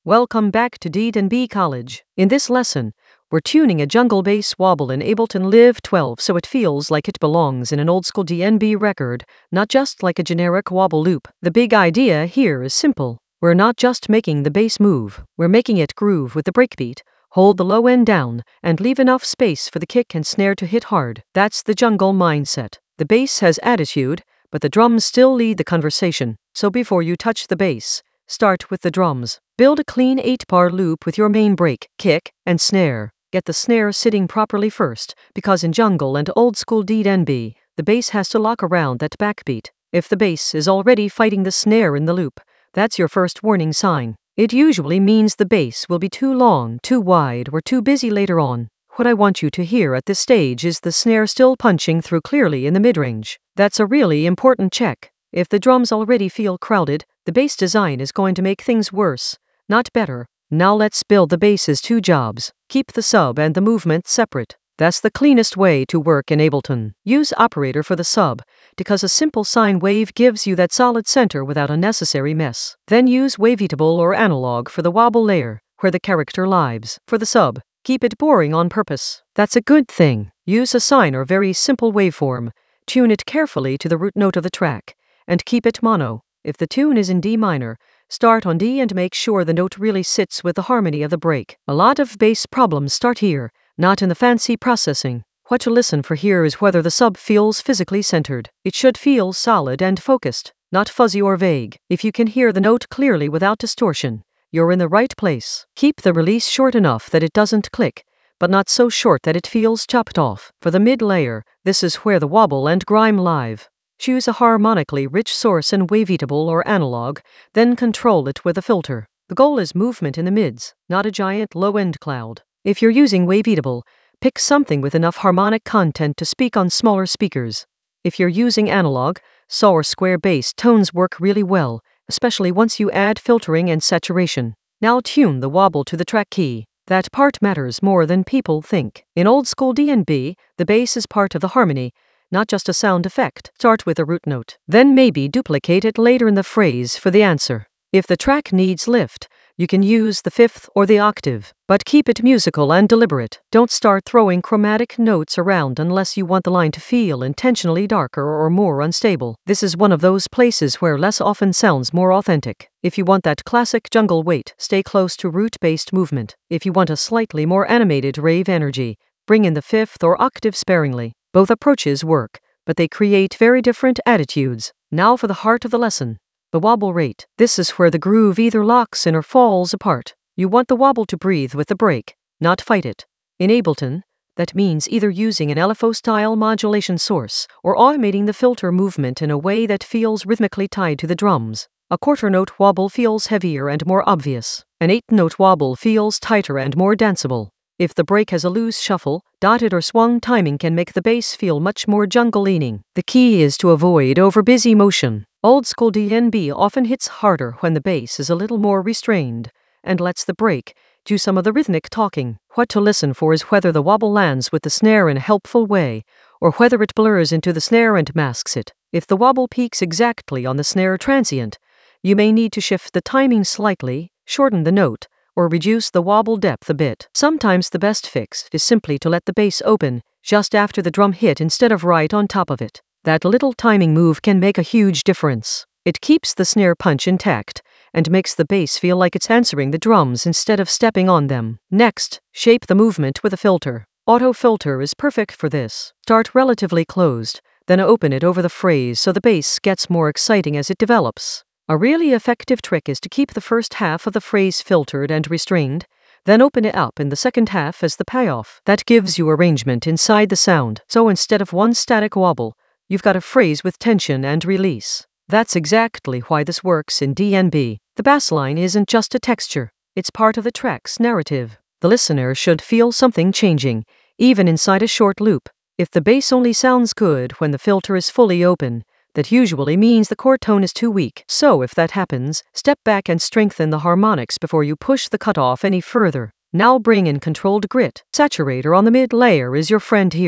Welcome back to D&B College. In this lesson, we're tuning a jungle bass wobble in Ableton Live 12 so it feels like it belongs in an old-school D&B record, not just like a generic wobble loop. The big idea here is simple. We're not just making the bass move, we're making it groove with the breakbeat, hold the low end down, and leave enough space for the kick and snare to hit hard. That's the jungle mindset. The bass has attitude, but the drums still lead the conversation. So before you touch the bass, start with the drums. Build a clean 8-bar loop with your main break, kick, and snare. Get the snare sitting properly first, because in jungle and old-school D&B, the bass has to lock around that backbeat. If the bass is already fighting the snare in the loop, that's your first warning sign. It usually means the bass will be too long, too wide, or too busy later on. What I want you to hear at this stage is the snare still punching through clearly in the mid-range. That's a really important check. If the drums already feel crowded, the bass design is going to make things worse, not better. Now let's build the bass's two jobs. Keep the sub and the movement separate. That's the cleanest way to work in Ableton. Use operator for the sub, because a simple sine wave gives you that solid center without unnecessary mess. Then use waveatable or analog for the wobble layer, where the character lives. For the sub, keep it boring on purpose. That's a good thing. Use a sine or very simple waveform. Tune it carefully to the root note of the track, and keep it mono. If the tune is in D minor, start on D and make sure the note really sits with the harmony of the break. A lot of bass problems start here, not in the fancy processing. What to listen for here is whether the sub feels physically centered. It should feel solid and focused, not fuzzy or vague. If you can hear the note clearly without distortion, you're in the right place. Keep the release short enough that it doesn't click, but not so short that it feels chopped off. For the mid layer, this is where the wobble and grime live. Choose a harmonically rich source in waveatable or analog, then control it with a filter. The goal is movement in the mids, not a giant low-end cloud. If you're using waveatable, pick something with enough harmonic content to speak on smaller speakers. If you're using analog, saw or square bass tones work really well, especially once you add filtering and saturation. Now tune the wobble to the track key. That part matters more than people think. In old-school D&B, the bass is part of the harmony, not just a sound effect. Start with a root note, then maybe duplicate it later in the phrase for the answer. If the track needs lift, you can use the fifth or the octave, but keep it musical and deliberate. Don't start throwing chromatic notes around unless you want the line to feel intentionally darker or more unstable. This is one of those places where less often sounds more authentic. If you want that classic jungle weight, stay close to root-based movement. If you want a slightly more animated rave energy, bring in the fifth or octave sparingly. Both approaches work, but they create very different attitudes. Now for the heart of the lesson, the wobble rate. This is where the groove either locks in or falls apart. You want the wobble to breathe with the break, not fight it. In Ableton, that means either using an LFO-style modulation source or automating the filter movement in a way that feels rhythmically tied to the drums. A quarter-note wobble feels heavier and more obvious. An 8-note wobble feels tighter and more danceable. If the break has a loose shuffle, dotted or swung timing can make the bass feel much more jungle-leaning. The key is to avoid over-busy motion. Old-school D&B often hits harder when the bass is a little more restrained and lets the break do some of the rhythmic talking. What to listen for is whether the wobble lands with the snare in a helpful way, or whether it blurs into the snare and masks it. If the wobble peaks exactly on the snare transient, you may need to shift the timing slightly, shorten the note, or reduce the wobble depth a bit. Sometimes the best fix is simply to let the bass open just after the drum hit instead of right on top of it. That little timing move can make a huge difference. It keeps the snare punch intact and makes the bass feel like it's answering the drums instead of stepping on them. Next, shape the movement with a filter. Auto filter is perfect for this. Start relatively closed, then open it over the phrase so the bass gets more exciting as it develops. A really effective trick is to keep the first half of the phrase filtered and restrained, then open it up in the second half as the payoff. That gives you arrangement inside the sound. So instead of one static wobble, you've got a phrase with tension and release. That's exactly why this works in D&B. The bass line isn't just a texture, it's part of the track's narrative. The listener should feel something changing, even inside a short loop. If the bass only sounds good when the filter is fully open, that usually means the chord tone is too weak. So if that happens, step back and strengthen the harmonics before you push the cutoff any further. Now bring in controlled grit. Saturator on the mid layer is your friend here.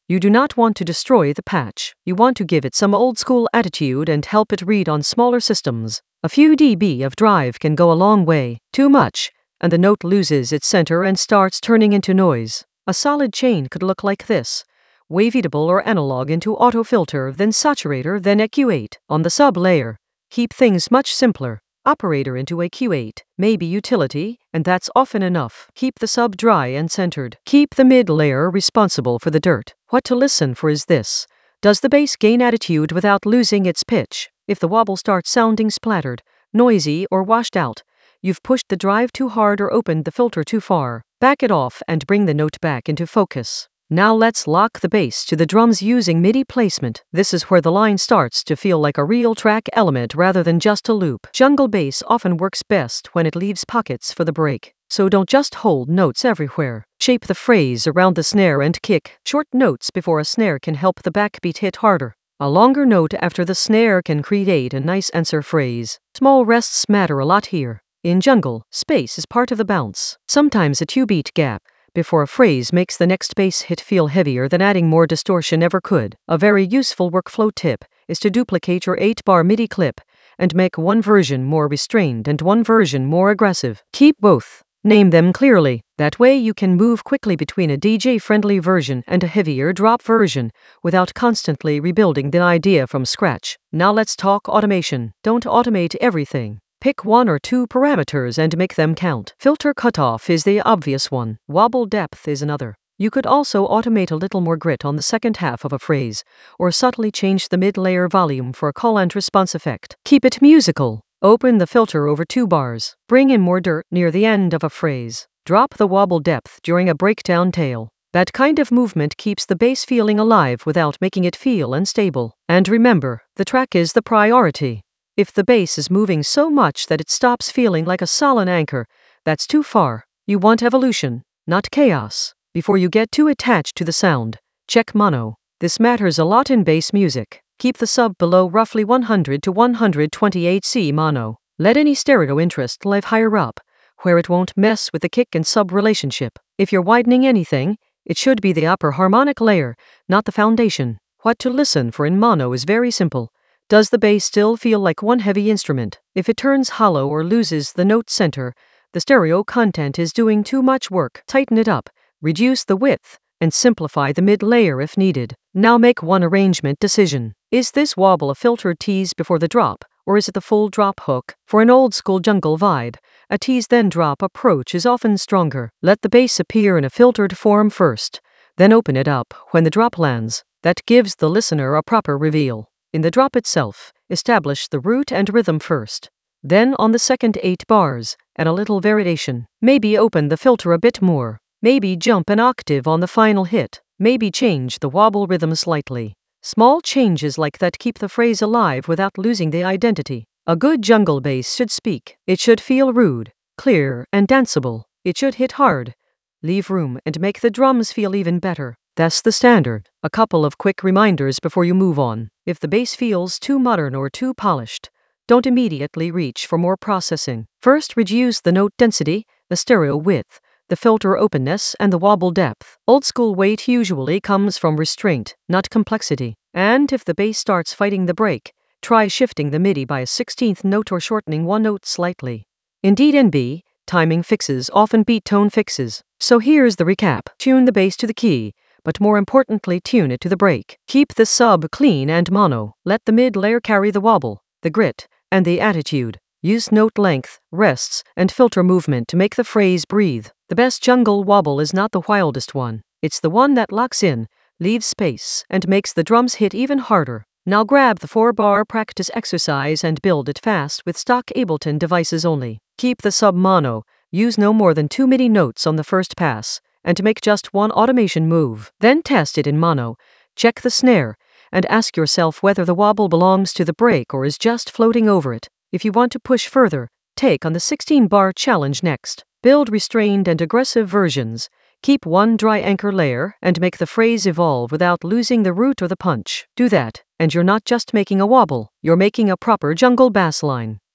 You do not want to destroy the patch. You want to give it some old-school attitude and help it read on smaller systems. A few dB of drive can go a long way. Too much, and the note loses its center and starts turning into noise. A solid chain could look like this. Waveatable or analog into autofilter, then saturator, then EQ8. On the sub-layer, keep things much simpler. Operator into EQ8, maybe utility, and that's often enough. Keep the sub dry and centered. Keep the mid-layer responsible for the dirt. What to listen for is this. Does the bass gain attitude without losing its pitch? If the wobble starts sounding splattered, noisy, or washed out, you've pushed the drive too hard or opened the filter too far. Back it off and bring the note back into focus. Now let's lock the bass to the drums using MIDI placement. This is where the line starts to feel like a real track element rather than just a loop. Jungle bass often works best when it leaves pockets for the break. So don't just hold notes everywhere. Shape the phrase around the snare and kick. Short notes before a snare can help the backbeat hit harder. A longer note after the snare can create a nice answer phrase. Small rests matter a lot here. In jungle, space is part of the bounce. Sometimes a 2-beat gap before a phrase makes the next bass hit feel heavier than adding more distortion ever could. A very useful workflow tip is to duplicate your 8-bar MIDI clip and make one version more restrained and one version more aggressive. Keep both. Name them clearly. That way you can move quickly between a DJ-friendly version and a heavier drop version without constantly rebuilding the idea from scratch. Now let's talk automation. Don't automate everything. Pick 1 or 2 parameters and make them count. Filter cutoff is the obvious one. Wobble depth is another. You could also automate a little more grit on the second half of a phrase, or subtly change the mid-layer volume for a call and response effect. Keep it musical. Open the filter over 2 bars. Bring in more dirt near the end of a phrase. Drop the wobble depth during a breakdown tail. That kind of movement keeps the bass feeling alive without making it feel unstable. And remember, the track is the priority. If the bass is moving so much that it stops feeling like a solid anchor, that's too far. You want evolution, not chaos. Before you get too attached to the sound, check mono. This matters a lot in bass music. Keep the sub below roughly 100 to 128 C mono. Let any stereo interest live higher up, where it won't mess with the kick and sub relationship. If you're widening anything, it should be the upper harmonic layer, not the foundation. What to listen for in mono is very simple. Does the bass still feel like one heavy instrument? If it turns hollow or loses the note center, the stereo content is doing too much work. Tighten it up, reduce the width, and simplify the mid-layer if needed. Now make one arrangement decision. Is this wobble a filtered tease before the drop, or is it the full drop hook? For an old-school jungle vibe, a tease then drop approach is often stronger. Let the bass appear in a filtered form first, then open it up when the drop lands. That gives the listener a proper reveal. In the drop itself, establish the root and rhythm first. Then on the second 8 bars, add a little variation. Maybe open the filter a bit more. Maybe jump an octave on the final hit. Maybe change the wobble rhythm slightly. Small changes like that keep the phrase alive without losing the identity. A good jungle bass should speak. It should feel rude, clear, and danceable. It should hit hard, leave room, and make the drums feel even better. That's the standard. A couple of quick reminders before you move on. If the bass feels too modern or too polished, don't immediately reach for more processing. First, reduce the note density, the stereo width, the filter openness, and the wobble depth. Old school weight usually comes from restraint, not complexity. And if the bass starts fighting the break, try shifting the MIDI by a 16th note or shortening one note slightly. In D&B, timing fixes often beat tone fixes. So here's the recap. Tune the bass to the key, but more importantly, tune it to the break. Keep the sub clean and mono. Let the mid-layer carry the wobble, the grit, and the attitude. Use note length, rests, and filter movement to make the phrase breathe. The best jungle wobble is not the wildest one. It's the one that locks in, leaves space, and makes the drums hit even harder. Now grab the 4-bar practice exercise and build it fast with stock Ableton devices only. Keep the sub mono. Use no more than 2 MIDI notes on the first pass, and make just one automation move. Then test it in mono, check the snare, and ask yourself whether the wobble belongs to the break or is just floating over it. If you want to push further, take on the 16-bar challenge next. Build restrained and aggressive versions. Keep one dry anchor layer and make the phrase evolve without losing the root or the punch. Do that, and you're not just making a wobble, you're making a proper jungle bass line.